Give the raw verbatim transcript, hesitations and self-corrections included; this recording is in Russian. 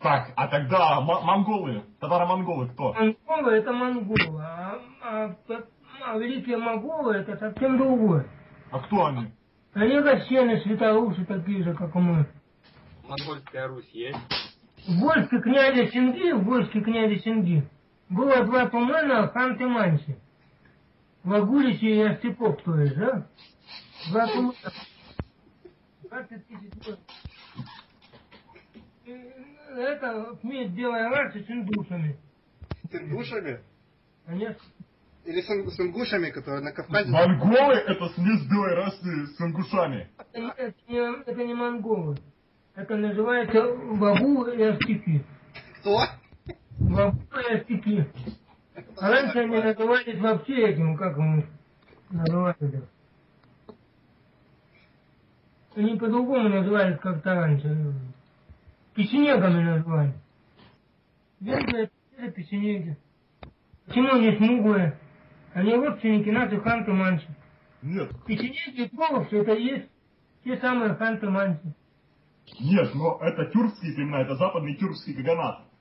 Так, а тогда м- монголы, татаро-монголы кто? Монголы это монголы, а, а, а великие монголы это совсем другое. А кто они? Они россияне, святорусы такие же, как и мы. Монгольская Русь есть? В войске князя Синги, в войске князя Синги было два тумана Ханты Манси. Вагулиси и Остяков, то есть, да? Два тумана. двадцать тысяч лет. Это смесь белой расы с индусами. С индушами? Они... Или с, ин- с ингушами, которые на Кавказе? Монголы это смесь белой расы с ингушами. Это, не, это, не, это не монголы. Это называется вагулы и остяки. Кто? Вагулы и остяки. А раньше они назывались вообще этим, как они называли. Они по-другому назывались как-то раньше. Печенегами назвали. Венгры это печенеги. Почему они смуглые? Они родственники наших ханты-манси. Нет, Печенеги и половцы это и есть те самые ханты-манси. нет, но это тюркские племена, это западный тюркский каганат.